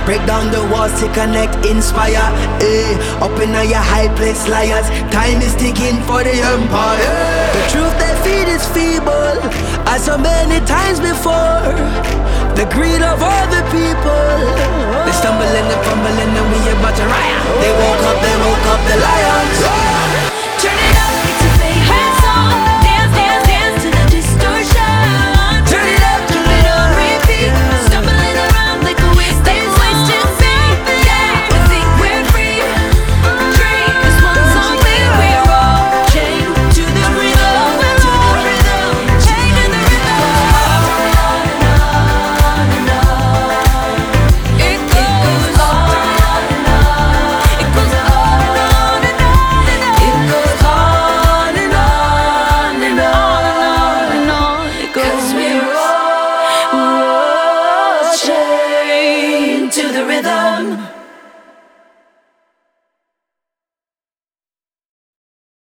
Break down the walls to connect, inspire. Up in your high place, liars. Time is ticking for the empire. The truth they feed is feeble, as so many times before. The greed of all the people. They stumble and they fumble and we about to riot. They woke up the lions. Turn it